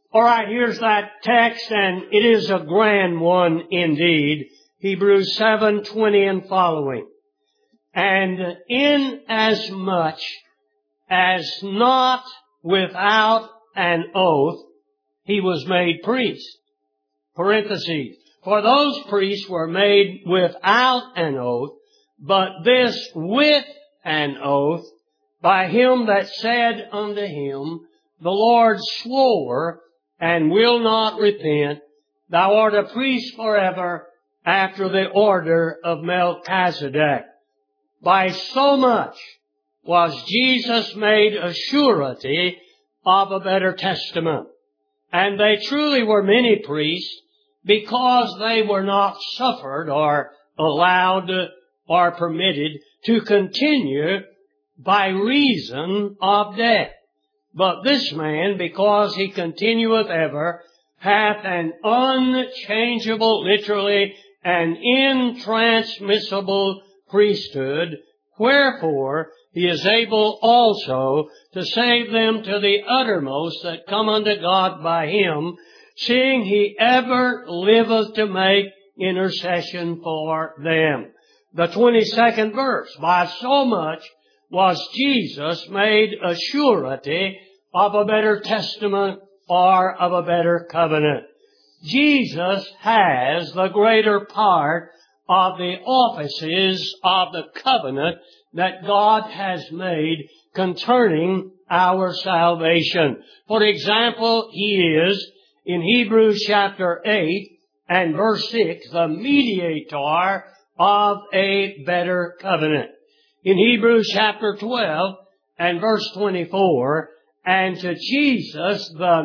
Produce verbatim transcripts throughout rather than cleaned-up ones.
All right, here's that text, and it is a grand one indeed. Hebrews seven twenty and following. And inasmuch as not without an oath he was made priest. Parentheses. For those priests were made without an oath, but this with an oath, by him that said unto him, the Lord swore, and will not repent, thou art a priest forever, after the order of Melchizedek. By so much was Jesus made a surety of a better testament. And they truly were many priests, because they were not suffered or allowed or permitted to continue by reason of death. But this man, because he continueth ever, hath an unchangeable, literally, an intransmissible priesthood, wherefore he is able also to save them to the uttermost that come unto God by him, seeing he ever liveth to make intercession for them. The twenty-second verse, by so much was Jesus made a surety of a better testament or of a better covenant. Jesus has the greater part of the offices of the covenant that God has made concerning our salvation. For example, He is, in Hebrews chapter eight and verse six, the mediator of a better covenant. In Hebrews chapter twelve and verse twenty-four, and to Jesus, the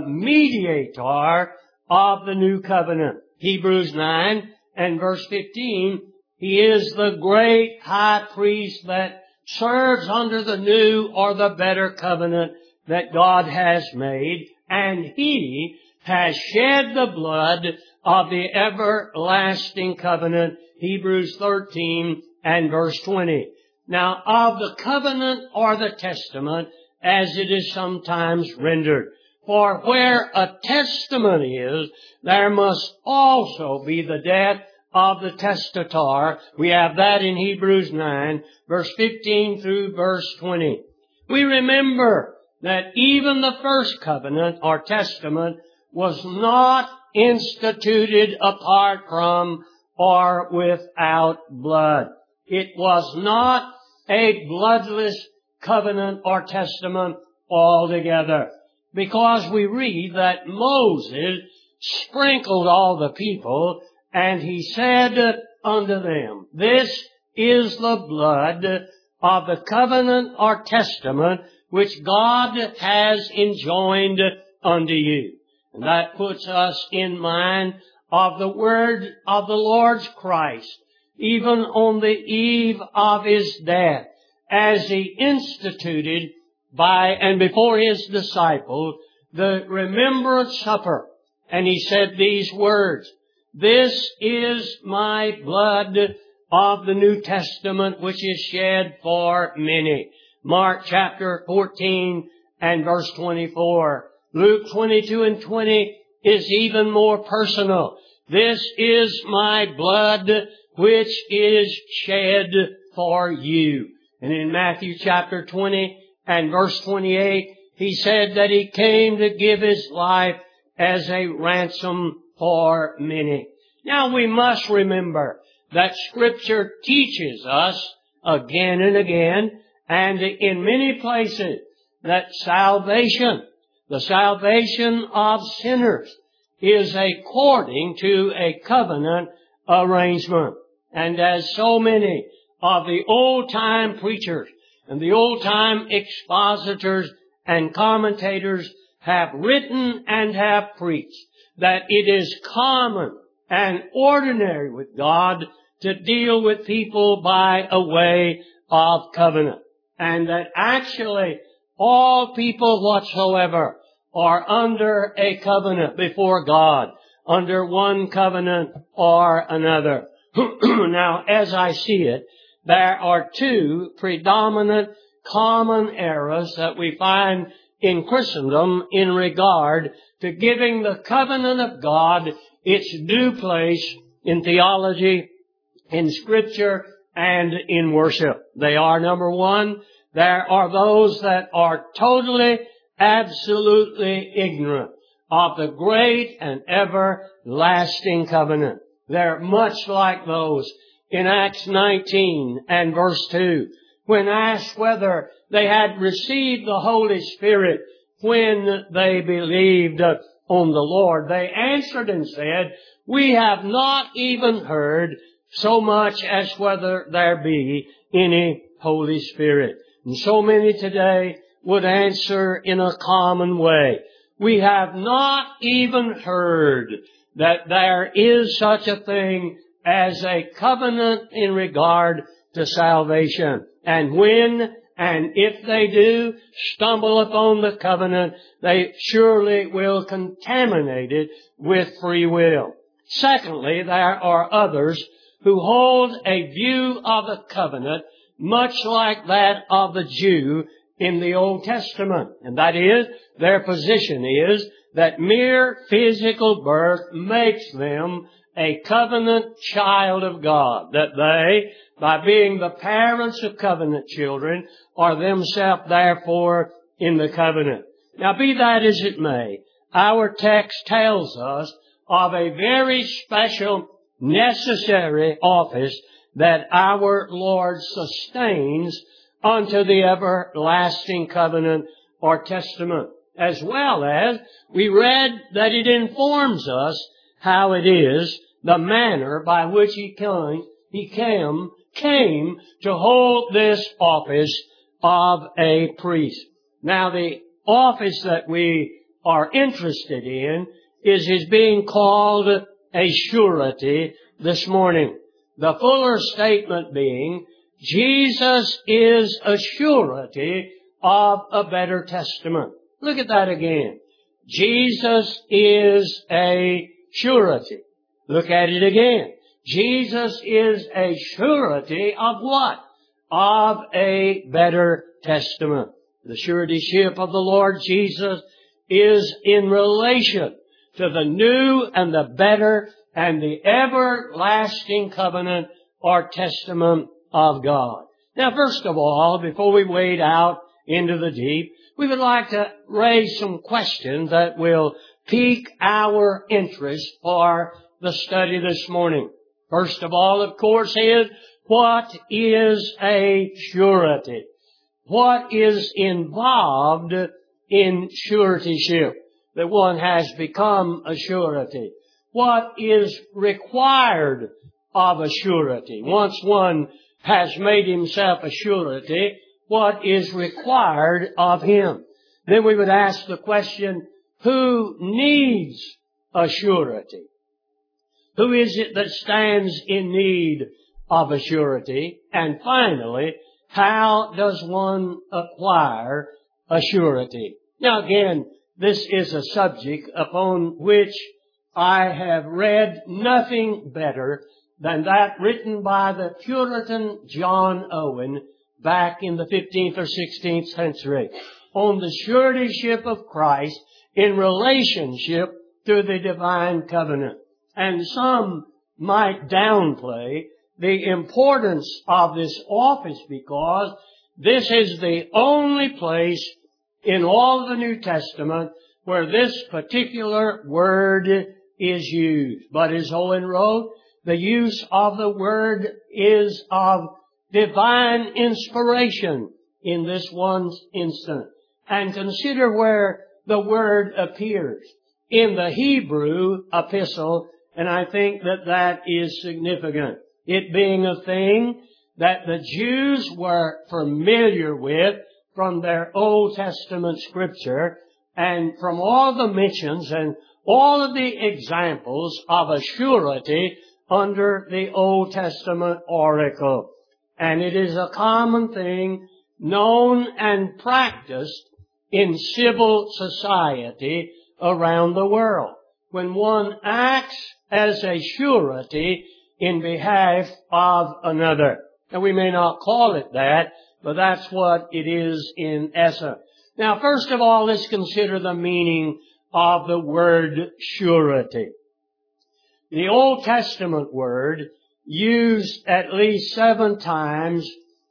mediator of the new covenant. Hebrews nine and verse fifteen, He is the great high priest that serves under the new or the better covenant that God has made, and He has shed the blood of the everlasting covenant. Hebrews thirteen and verse twenty. Now, of the covenant or the testament, as it is sometimes rendered. For where a testament is, there must also be the death of the testator. We have that in Hebrews nine, verse fifteen through verse twenty. We remember that even the first covenant or testament was not instituted apart from or without blood. It was not a bloodless covenant or testament altogether. Because we read that Moses sprinkled all the people, and he said unto them, this is the blood of the covenant or testament which God has enjoined unto you. And that puts us in mind of the word of the Lord's Christ, even on the eve of His death, as He instituted by and before His disciples the remembrance supper. And He said these words, this is my blood of the New Testament which is shed for many. Mark chapter fourteen and verse twenty-four. Luke twenty-two and twenty is even more personal. This is my blood which is shed for you. And in Matthew chapter twenty and verse twenty-eight, He said that He came to give His life as a ransom for many. Now we must remember that Scripture teaches us again and again, and in many places, that salvation, the salvation of sinners, is according to a covenant arrangement. And as so many of the old-time preachers and the old-time expositors and commentators have written and have preached, that it is common and ordinary with God to deal with people by a way of covenant. And that actually all people whatsoever are under a covenant before God, under one covenant or another. Now, as I see it, there are two predominant common errors that we find in Christendom in regard to giving the covenant of God its due place in theology, in Scripture, and in worship. They are, number one, there are those that are totally, absolutely ignorant of the great and everlasting covenant. They're much like those in Acts nineteen and verse two, when asked whether they had received the Holy Spirit when they believed on the Lord. They answered and said, "We have not even heard so much as whether there be any Holy Spirit." And so many today would answer in a common way, "We have not even heard that there is such a thing as a covenant in regard to salvation." And when and if they do stumble upon the covenant, they surely will contaminate it with free will. Secondly, there are others who hold a view of the covenant much like that of the Jew in the Old Testament. And that is, their position is that mere physical birth makes them a covenant child of God. That they, by being the parents of covenant children, are themselves therefore in the covenant. Now, be that as it may, our text tells us of a very special, necessary office that our Lord sustains unto the everlasting covenant or testament, as well as we read that it informs us how it is, the manner by which he came, he came, came to hold this office of a priest. Now, the office that we are interested in is his being called a surety this morning. The fuller statement being, Jesus is a surety of a better testament. Look at that again. Jesus is a surety. Look at it again. Jesus is a surety of what? Of a better testament. The suretyship of the Lord Jesus is in relation to the new and the better and the everlasting covenant or testament of God. Now, first of all, before we wade out into the deep, we would like to raise some questions that will pique our interest for the study this morning. First of all, of course, is what is a surety? What is involved in suretyship that one has become a surety? What is required of a surety? Once one has made himself a surety, what is required of him? Then we would ask the question, who needs a surety? Who is it that stands in need of a surety? And finally, how does one acquire a surety? Now again, this is a subject upon which I have read nothing better than that written by the Puritan John Owen back in the fifteenth or sixteenth century on the suretyship of Christ in relationship to the divine covenant. And some might downplay the importance of this office because this is the only place in all the New Testament where this particular word is used. But as Owen wrote, the use of the word is of divine inspiration in this one instant. And consider where the word appears in the Hebrew epistle, and I think that that is significant. It being a thing that the Jews were familiar with from their Old Testament Scripture, and from all the mentions and all of the examples of a surety under the Old Testament oracle. And it is a common thing known and practiced in civil society around the world. When one acts as a surety in behalf of another. And we may not call it that, but that's what it is in essence. Now, first of all, let's consider the meaning of the word surety. The Old Testament word, used at least seven times,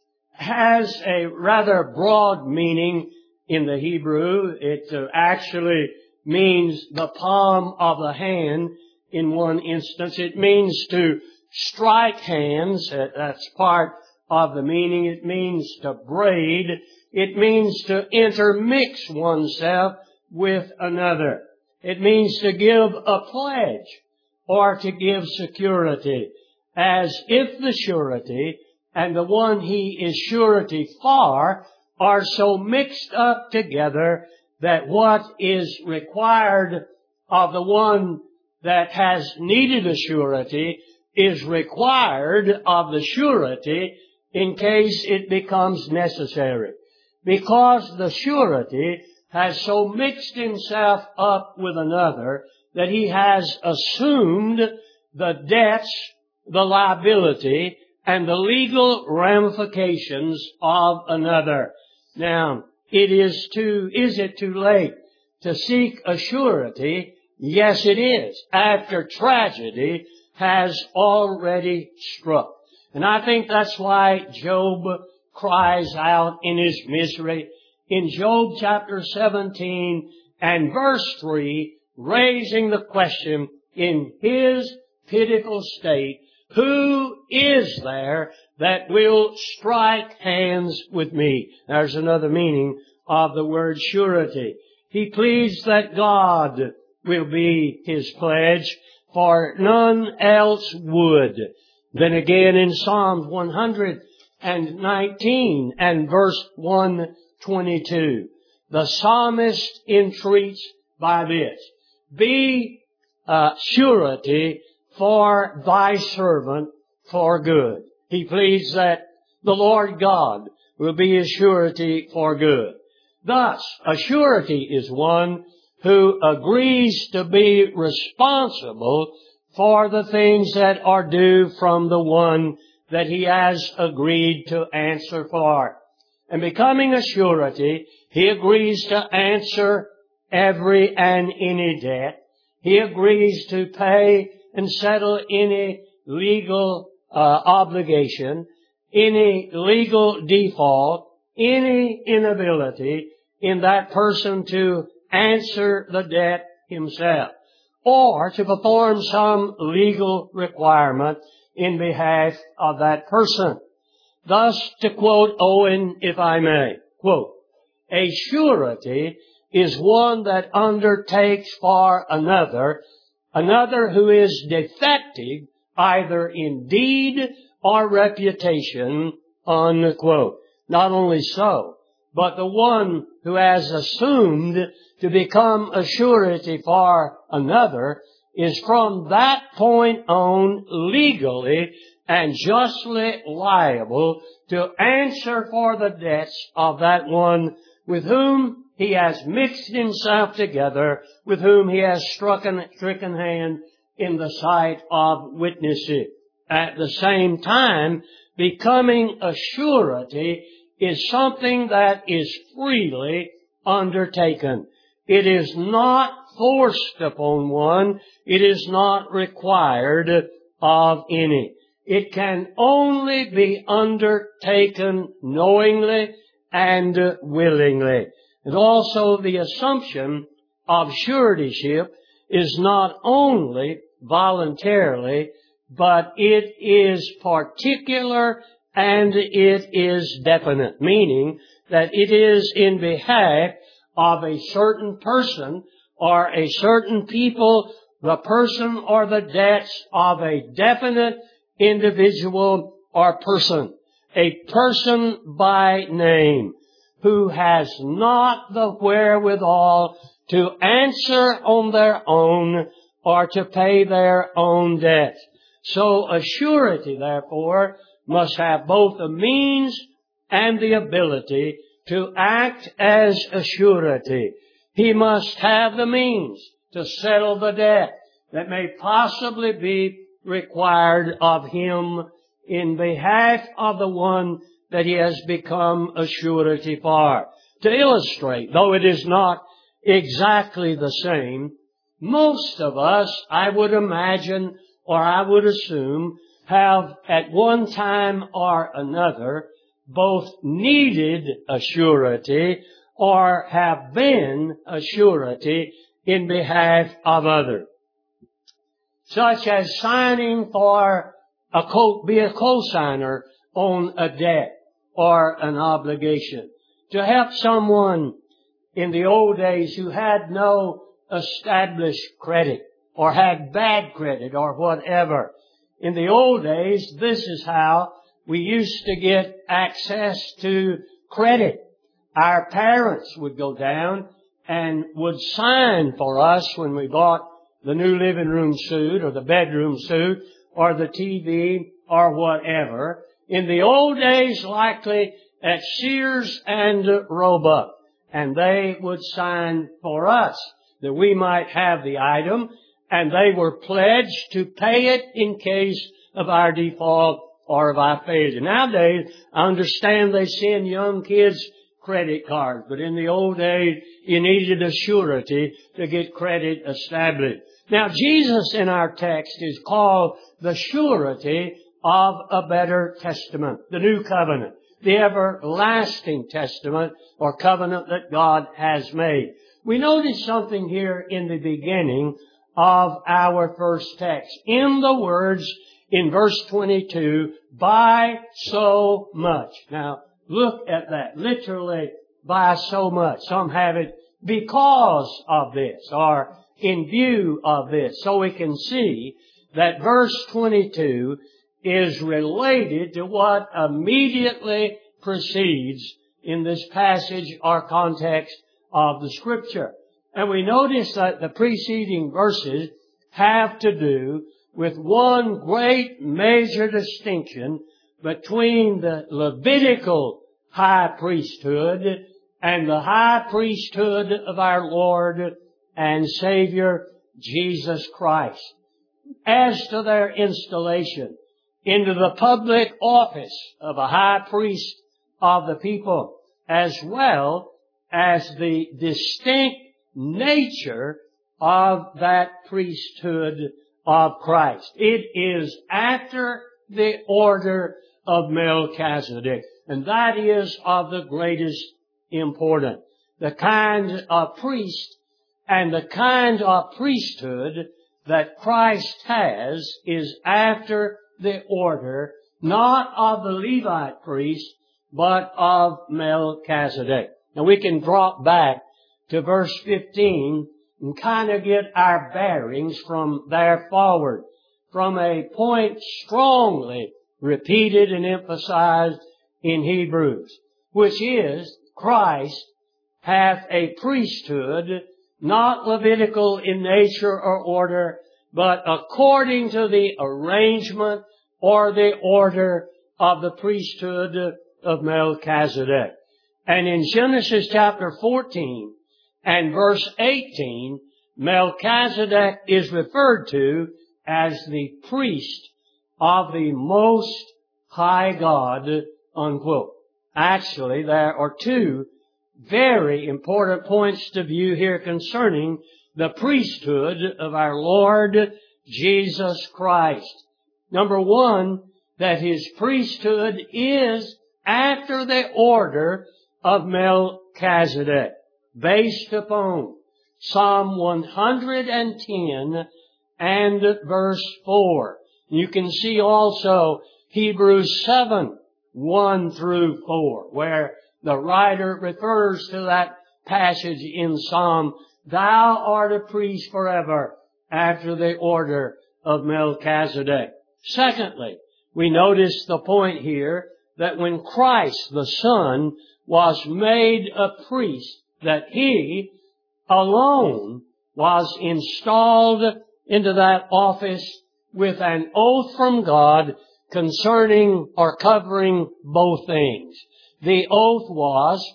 has a rather broad meaning in the Hebrew. It uh, actually means the palm of the hand in one instance. It means to strike hands. That's part of the meaning. It means to braid. It means to intermix oneself with another. It means to give a pledge or to give security, as if the surety and the one he is surety for are so mixed up together that what is required of the one that has needed a surety is required of the surety in case it becomes necessary. Because the surety has so mixed himself up with another that he has assumed the debts, the liability, and the legal ramifications of another. Now, it is too, is it too late to seek a surety? Yes, it is, after tragedy has already struck. And I think that's why Job cries out in his misery in Job chapter seventeen and verse three, raising the question in his pitiful state, who is there that will strike hands with me? There's another meaning of the word surety. He pleads that God will be his pledge, for none else would. Then again in Psalm one hundred nineteen and verse one twenty-two, the psalmist entreats by this, be uh, surety for thy servant for good. He pleads that the Lord God will be his surety for good. Thus, a surety is one who agrees to be responsible for the things that are due from the one that he has agreed to answer for. And becoming a surety, he agrees to answer every and any debt. He agrees to pay and settle any legal uh, obligation, any legal default, any inability in that person to answer the debt himself, or to perform some legal requirement in behalf of that person. Thus, to quote Owen, if I may, quote, a surety is one that undertakes for another, another who is defective either in deed or reputation, unquote. Not only so, but the one who has assumed to become a surety for another is from that point on legally and justly liable to answer for the debts of that one with whom he has mixed himself together, with whom he has stricken, stricken hand in the sight of witnesses. At the same time, becoming a surety is something that is freely undertaken. It is not forced upon one. It is not required of any. It can only be undertaken knowingly and willingly. And also the assumption of suretyship is not only voluntarily, but it is particular and it is definite, meaning that it is in behalf of a certain person or a certain people, the person or the debts of a definite individual or person, a person by name who has not the wherewithal to answer on their own or to pay their own debt. So a surety, therefore, must have both the means and the ability to act as a surety. He must have the means to settle the debt that may possibly be required of him in behalf of the one that he has become a surety for. to illustrate, though it is not exactly the same, most of us, I would imagine, or I would assume, have at one time or another both needed a surety or have been a surety in behalf of others. Such as signing for a co- be a co-signer on a debt or an obligation. To help someone in the old days who had no established credit or had bad credit or whatever. In the old days, this is how we used to get access to credit. Our parents would go down and would sign for us when we bought the new living room suit or the bedroom suit or the T V or whatever. In the old days, likely at Sears and Roebuck. And they would sign for us that we might have the item, and they were pledged to pay it in case of our default or of our failure. Nowadays, I understand they send young kids credit cards, but in the old days, you needed a surety to get credit established. Now, Jesus in our text is called the surety of a better testament, the new covenant, the everlasting testament or covenant that God has made. We notice something here in the beginning of our first text. In the words in verse twenty-two, by so much. Now, look at that. Literally, by so much. Some have it because of this or in view of this. So we can see that verse twenty-two is related to what immediately precedes in this passage or context of the Scripture. And we notice that the preceding verses have to do with one great major distinction between the Levitical high priesthood and the high priesthood of our Lord and Savior, Jesus Christ. As to their installation into the public office of a high priest of the people, as well as the distinct nature of that priesthood of Christ. It is after the order of Melchizedek, and that is of the greatest importance. The kind of priest and the kind of priesthood that Christ has is after the order, not of the Levite priest, but of Melchizedek. Now we can drop back to verse fifteen and kind of get our bearings from there forward, from a point strongly repeated and emphasized in Hebrews, which is Christ hath a priesthood, not Levitical in nature or order, but according to the arrangement or the order of the priesthood of Melchizedek. And in Genesis chapter fourteen and verse eighteen, Melchizedek is referred to as the priest of the Most High God, unquote. Actually, there are two very important points to view here concerning the priesthood of our Lord Jesus Christ. Number one, that His priesthood is after the order of Melchizedek, based upon Psalm one hundred ten and verse four. You can see also Hebrews seven, one through four, where the writer refers to that passage in Psalm, Thou art a priest forever after the order of Melchizedek. Secondly, we notice the point here that when Christ the Son was made a priest, that He alone was installed into that office with an oath from God concerning or covering both things. The oath was,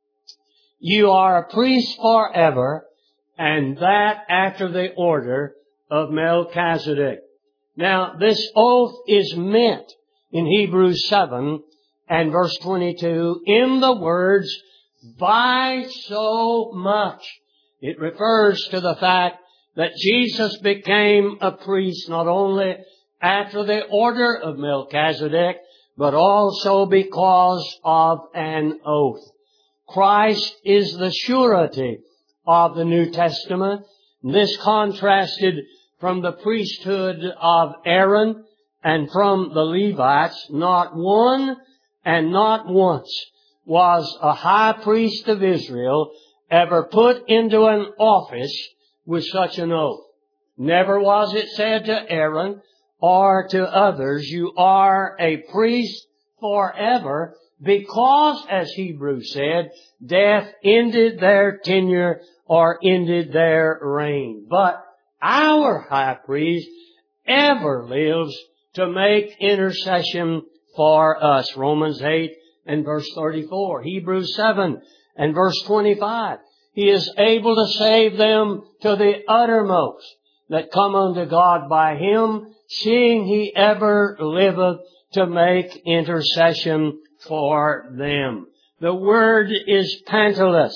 you are a priest forever, and that after the order of Melchizedek. Now, this oath is meant in Hebrews seven and verse twenty-two in the words, by so much. It refers to the fact that Jesus became a priest not only after the order of Melchizedek, but also because of an oath. Christ is the surety of the New Testament. This contrasted from the priesthood of Aaron and from the Levites. Not one and not once was a high priest of Israel ever put into an office with such an oath. Never was it said to Aaron or to others, you are a priest forever, because, as Hebrews said, death ended their tenure or ended their reign. But our high priest ever lives to make intercession for us. Romans eight and verse thirty-four. Hebrews seven and verse twenty-five. He is able to save them to the uttermost that come unto God by Him, seeing He ever liveth to make intercession for them. The word is pantelis.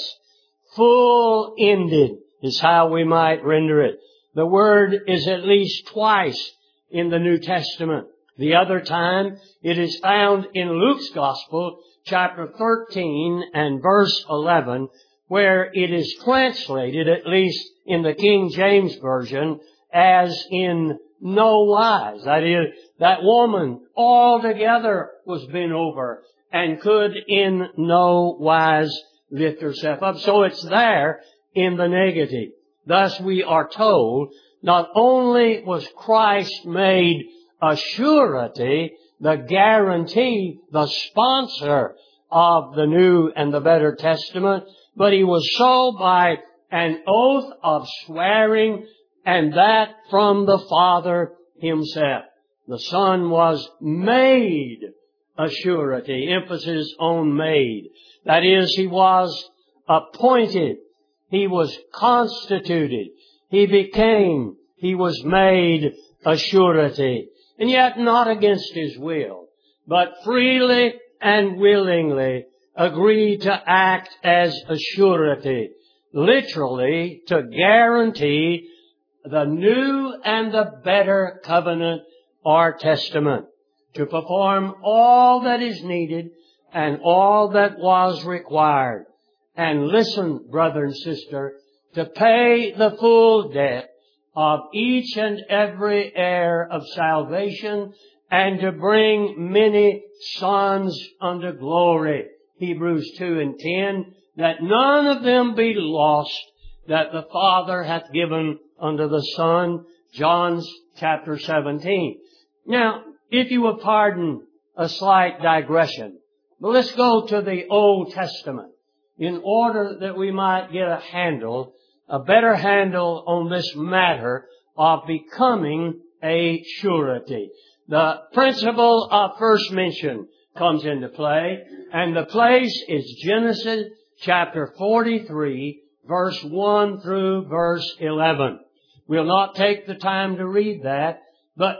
Full-ended is how we might render it. The word is at least twice in the New Testament. The other time, it is found in Luke's Gospel, chapter thirteen and verse eleven, where it is translated, at least in the King James Version, as in no wise. That is, that woman altogether was bent over and could in no wise lift herself up. So it's there in the negative. Thus we are told, not only was Christ made a surety, the guarantee, the sponsor of the New and the Better Testament, but He was so by an oath of swearing, and that from the Father Himself. The Son was made a surety, emphasis on made. That is, He was appointed, He was constituted, He became, He was made a surety. And yet not against His will, but freely and willingly agreed to act as a surety, literally to guarantee the new and the better covenant or testament, to perform all that is needed and all that was required. And listen, brother and sister, to pay the full debt of each and every heir of salvation, and to bring many sons unto glory. Hebrews two and ten, that none of them be lost, that the Father hath given unto the Son. John's chapter seventeen. Now, if you will pardon a slight digression, but let's go to the Old Testament in order that we might get a handle, a better handle on this matter of becoming a surety. The principle of first mention comes into play, and the place is Genesis chapter forty-three, verse one through verse eleven. We'll not take the time to read that, but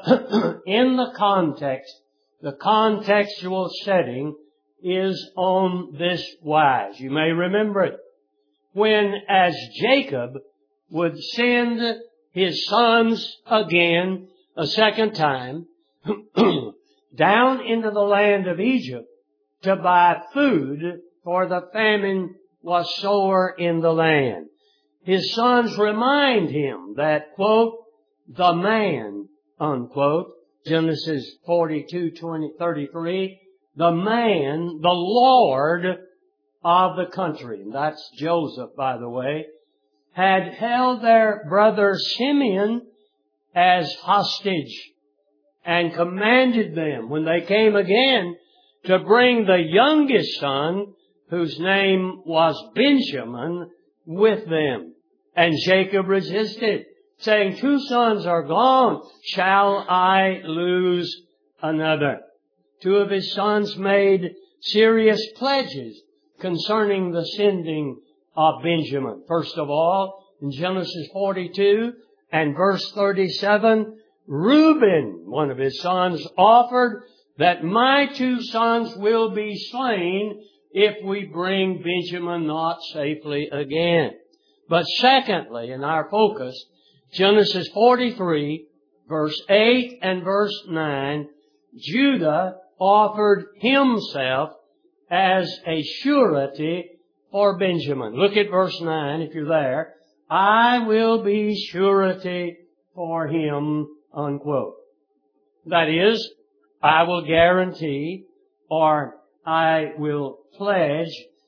in the context, the contextual setting is on this wise. You may remember it. When, as Jacob would send his sons again, a second time, down into the land of Egypt to buy food, for the famine was sore in the land. His sons remind him that, quote, the man, unquote, Genesis forty-two, twenty, thirty-three, the man, the Lord of the country, and that's Joseph, by the way, had held their brother Simeon as hostage and commanded them, when they came again, to bring the youngest son, whose name was Benjamin, with them. And Jacob resisted, saying, two sons are gone, shall I lose another? Two of his sons made serious pledges concerning the sending of Benjamin. First of all, in Genesis forty-two and verse thirty-seven, Reuben, one of his sons, offered that my two sons will be slain if we bring Benjamin not safely again. But secondly, in our focus, Genesis forty-three, verse eight and verse nine, Judah offered himself as a surety for Benjamin. Look at verse nine if you're there. I will be surety for him, unquote. That is, I will guarantee, or I will pledge,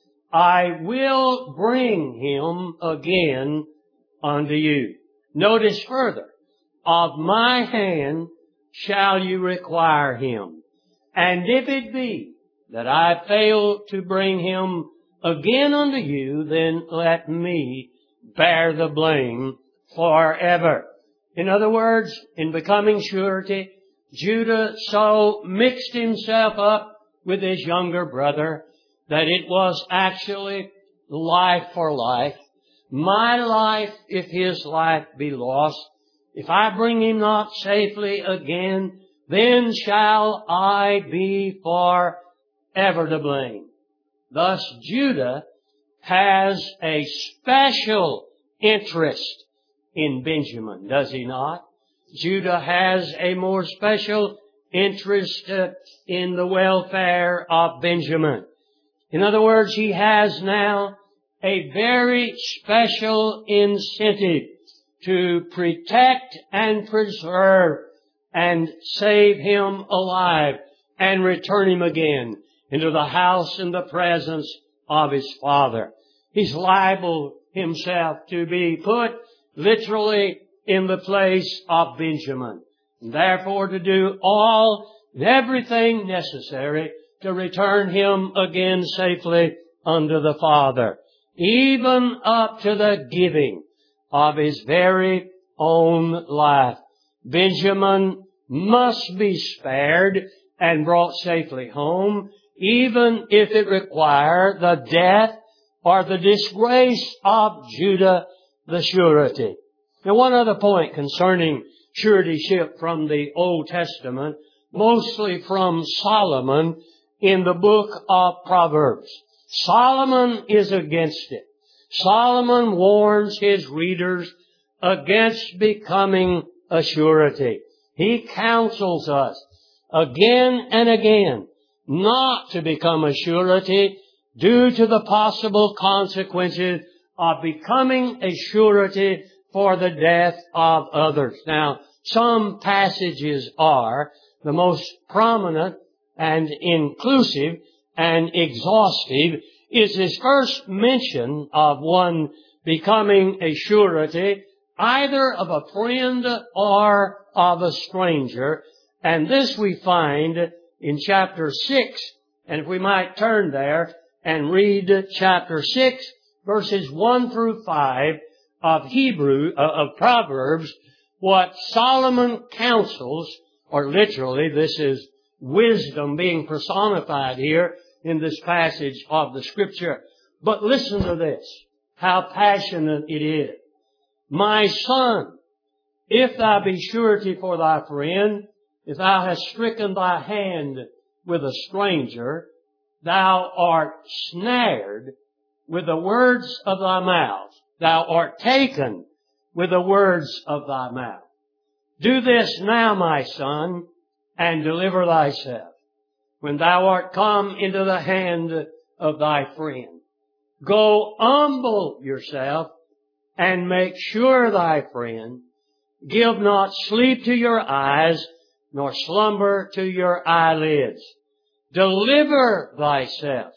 I will bring him again unto you. Notice further, of my hand shall you require him. And if it be that I fail to bring him again unto you, then let me bear the blame forever. In other words, in becoming surety, Judah so mixed himself up with his younger brother that it was actually life for life. My life, if his life be lost, if I bring him not safely again, then shall I be forever to blame. Thus Judah has a special interest in Benjamin, does he not? Judah has a more special interest uh, in the welfare of Benjamin. In other words, he has now a very special incentive to protect and preserve and save him alive and return him again into the house and the presence of his father. He's liable himself to be put literally in the place of Benjamin, and therefore to do all and everything necessary to return him again safely unto the Father, even up to the giving of his very own life. Benjamin must be spared and brought safely home, even if it require the death or the disgrace of Judah the surety. Now, one other point concerning suretyship from the Old Testament, mostly from Solomon in the book of Proverbs. Solomon is against it. Solomon warns his readers against becoming a surety. He counsels us again and again not to become a surety due to the possible consequences of becoming a surety for the death of others. Now, some passages are the most prominent and inclusive and exhaustive is his first mention of one becoming a surety, either of a friend or of a stranger. And this we find in chapter six. And if we might turn there and read chapter six, verses one through five of Hebrew, uh, of Proverbs, what Solomon counsels, or literally this is wisdom being personified here in this passage of the Scripture. But listen to this, how passionate it is. My son, if thou be surety for thy friend, if thou hast stricken thy hand with a stranger, thou art snared with the words of thy mouth. Thou art taken with the words of thy mouth. Do this now, my son, and deliver thyself, when thou art come into the hand of thy friend. Go humble yourself, and make sure thy friend. Give not sleep to your eyes, nor slumber to your eyelids. Deliver thyself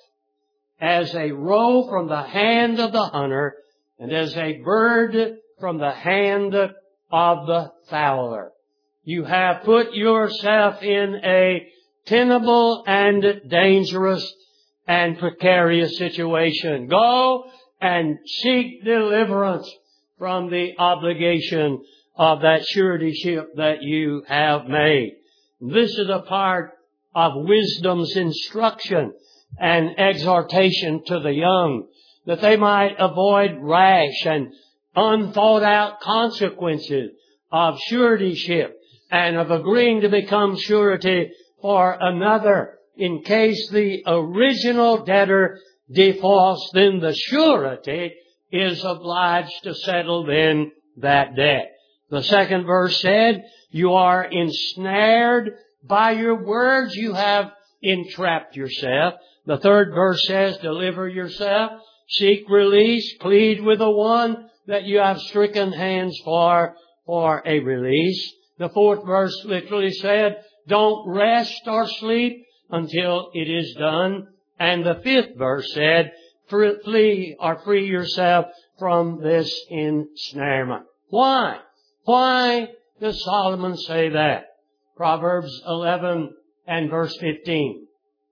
as a roe from the hand of the hunter, and as a bird from the hand of the fowler. You have put yourself in a tenable and dangerous and precarious situation. Go and seek deliverance from the obligation of that suretyship that you have made. This is a part of wisdom's instruction and exhortation to the young, that they might avoid rash and unthought out consequences of suretyship and of agreeing to become surety for another in case the original debtor defaults, then the surety is obliged to settle then that debt. The second verse said, you are ensnared by your words, you have entrapped yourself. The third verse says, deliver yourself, seek release, plead with the one that you have stricken hands for, for a release. The fourth verse literally said, don't rest or sleep until it is done. And the fifth verse said, flee or free yourself from this ensnarement. Why? Why does Solomon say that? Proverbs eleven and verse fifteen.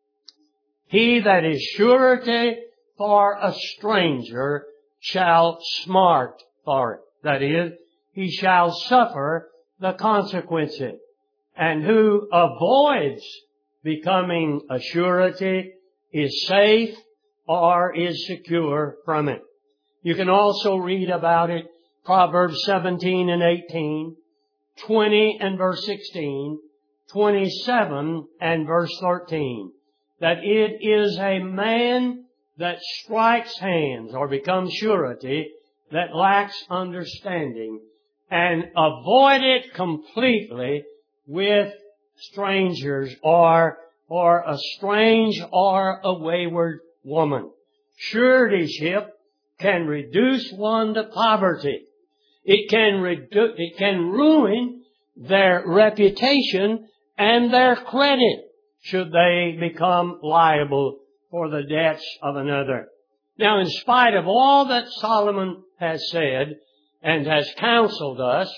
He that is surety for a stranger shall smart for it. That is, he shall suffer the consequences. And who avoids becoming a surety is safe or is secure from it. You can also read about it, Proverbs seventeen and eighteen, twenty and verse sixteen, twenty-seven and verse thirteen, that it is a man that strikes hands or becomes surety that lacks understanding, and avoid it completely with strangers or or a strange or a wayward woman. Suretyship can reduce one to poverty. It can redu- it can ruin their reputation and their credit should they become liable for the debts of another. Now, in spite of all that Solomon has said and has counseled us,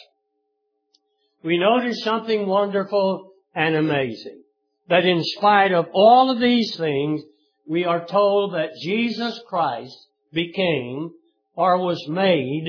we notice something wonderful and amazing. That in spite of all of these things, we are told that Jesus Christ became or was made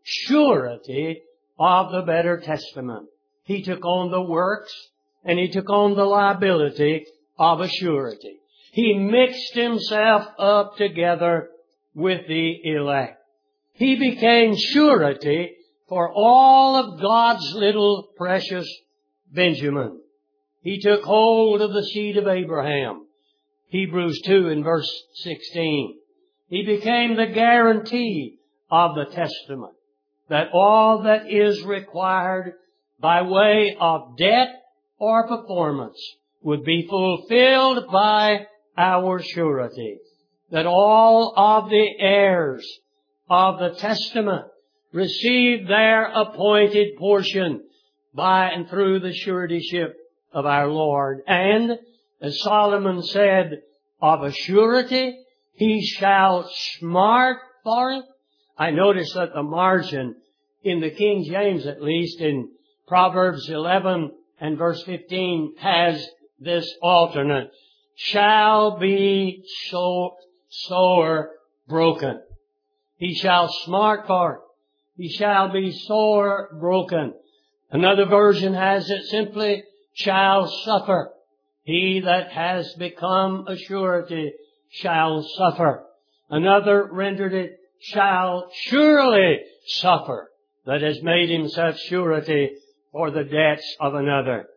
surety of the better testament. He took on the works and He took on the liability of a surety. He mixed Himself up together with the elect. He became surety for all of God's little precious Benjamin. He took hold of the seed of Abraham. Hebrews two and verse sixteen. He became the guarantee of the testament, that all that is required by way of debt or performance would be fulfilled by our surety. That all of the heirs of the testament receive their appointed portion by and through the suretyship of our Lord. And, as Solomon said, of a surety, he shall smart for it. I notice that the margin in the King James, at least in Proverbs eleven and verse fifteen, has this alternate, shall be so, sore broken. He shall smart for it. He shall be sore broken. Another version has it simply, shall suffer. He that has become a surety shall suffer. Another rendered it, shall surely suffer, that has made himself surety for the debts of another.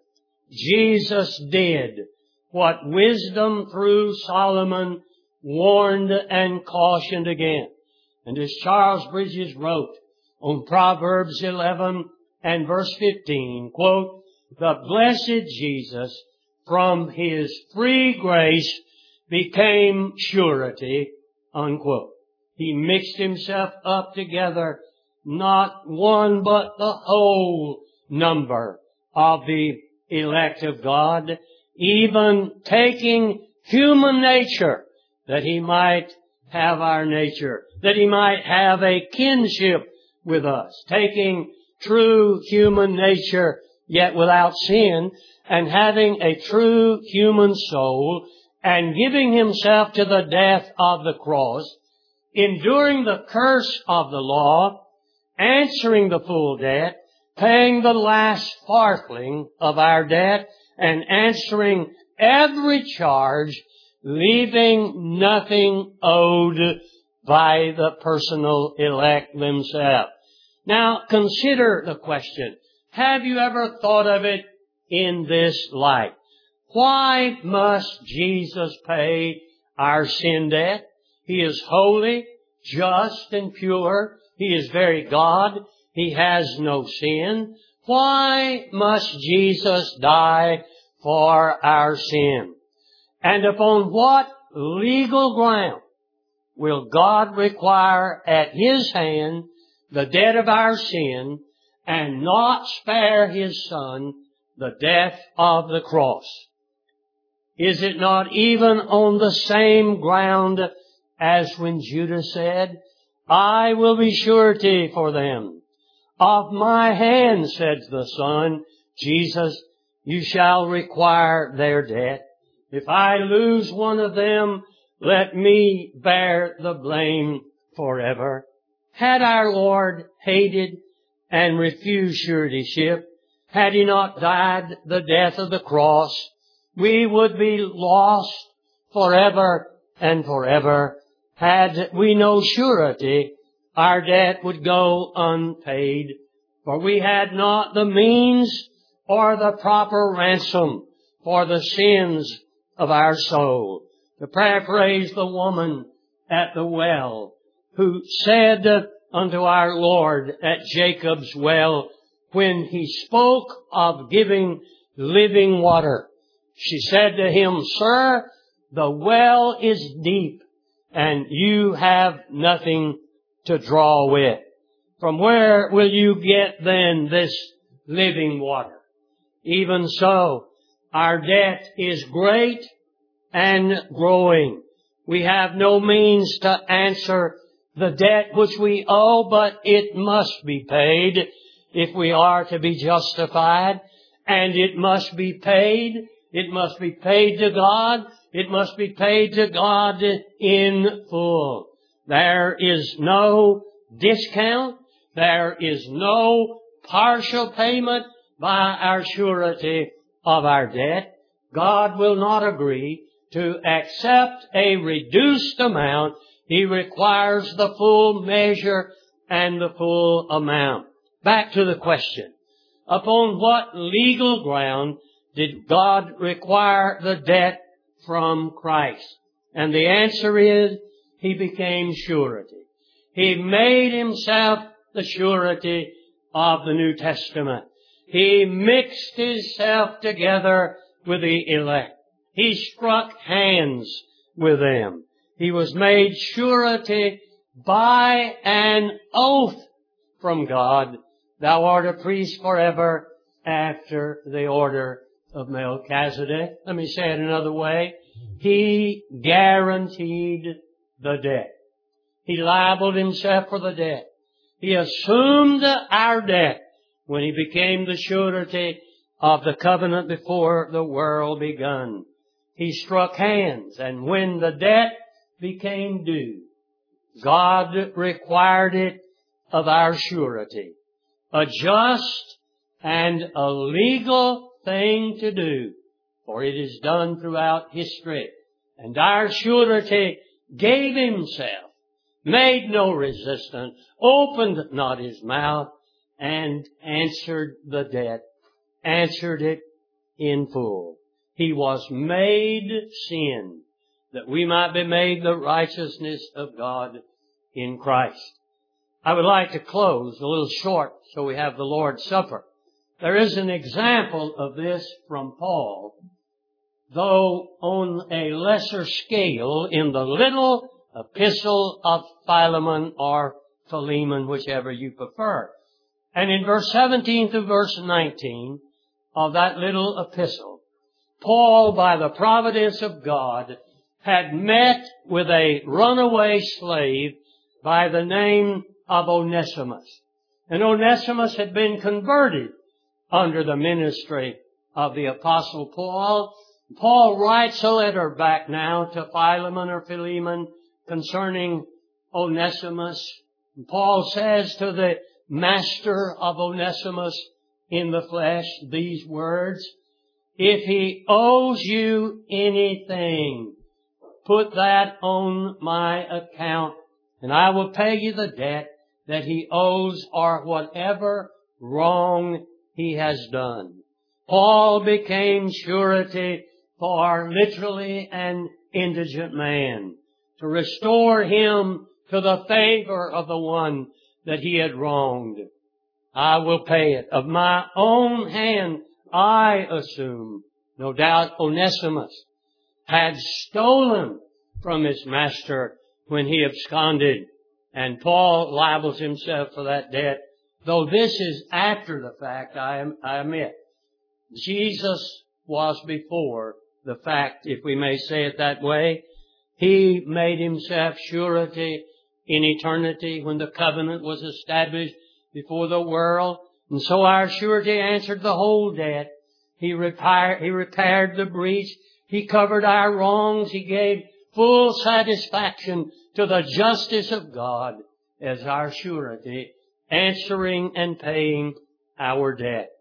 Jesus did what wisdom through Solomon warned and cautioned against. And as Charles Bridges wrote on Proverbs eleven and verse fifteen, quote, the blessed Jesus from His free grace became surety, unquote. He mixed Himself up together, not one but the whole number of the elect of God, even taking human nature, that He might have our nature, that He might have a kinship with us, taking true human nature, yet without sin, and having a true human soul, and giving Himself to the death of the cross, enduring the curse of the law, answering the full debt, paying the last farthing of our debt, and answering every charge, leaving nothing owed by the personal elect themselves. Now, consider the question. Have you ever thought of it in this light? Why must Jesus pay our sin debt? He is holy, just, and pure. He is very God. He has no sin. Why must Jesus die for our sin? And upon what legal ground will God require at His hand the debt of our sin and not spare His Son the death of the cross? Is it not even on the same ground as when Judas said, I will be surety for them? Of my hand, said the Son, Jesus, you shall require their debt. If I lose one of them, let me bear the blame forever. Had our Lord hated and refused suretyship, had He not died the death of the cross, we would be lost forever and forever. Had we no surety, our debt would go unpaid, for we had not the means or the proper ransom for the sins of our soul. To paraphrase the woman at the well, who said unto our Lord at Jacob's well, when He spoke of giving living water, she said to Him, Sir, the well is deep, and you have nothing to draw with. From where will you get then this living water? Even so, our debt is great and growing. We have no means to answer the debt which we owe, but it must be paid if we are to be justified. And it must be paid. It must be paid to God. It must be paid to God in full. There is no discount. There is no partial payment by our surety of our debt. God will not agree to accept a reduced amount. He requires the full measure and the full amount. Back to the question. Upon what legal ground did God require the debt from Christ? And the answer is, He became surety. He made Himself the surety of the New Testament. He mixed Himself together with the elect. He struck hands with them. He was made surety by an oath from God. Thou art a priest forever after the order of Melchizedek. Let me say it another way. He guaranteed the debt. He liable Himself for the debt. He assumed our debt when He became the surety of the covenant before the world begun. He struck hands, and when the debt became due, God required it of our surety. A just and a legal thing to do, for it is done throughout history. And our surety gave Himself, made no resistance, opened not His mouth, and answered the debt, answered it in full. He was made sin, that we might be made the righteousness of God in Christ. I would like to close a little short so we have the Lord's Supper. There is an example of this from Paul, though on a lesser scale in the little epistle of Philemon or Philemon, whichever you prefer. And in verse seventeen to verse nineteen of that little epistle, Paul, by the providence of God, had met with a runaway slave by the name of Onesimus. And Onesimus had been converted under the ministry of the Apostle Paul. Paul writes a letter back now to Philemon or Philemon concerning Onesimus. And Paul says to the master of Onesimus in the flesh these words, if he owes you anything, put that on my account, and I will pay you the debt that he owes or whatever wrong he has done. Paul became surety for literally an indigent man, to restore him to the favor of the one that he had wronged. I will pay it. Of my own hand, I assume. No doubt Onesimus had stolen from his master when he absconded, and Paul libels himself for that debt. Though this is after the fact, I, I admit. Jesus was before the fact, if we may say it that way. He made himself surety in eternity when the covenant was established before the world. And so our surety answered the whole debt. He repaired, he repaired the breach. He covered our wrongs. He gave full satisfaction to the justice of God as our surety, answering and paying our debt.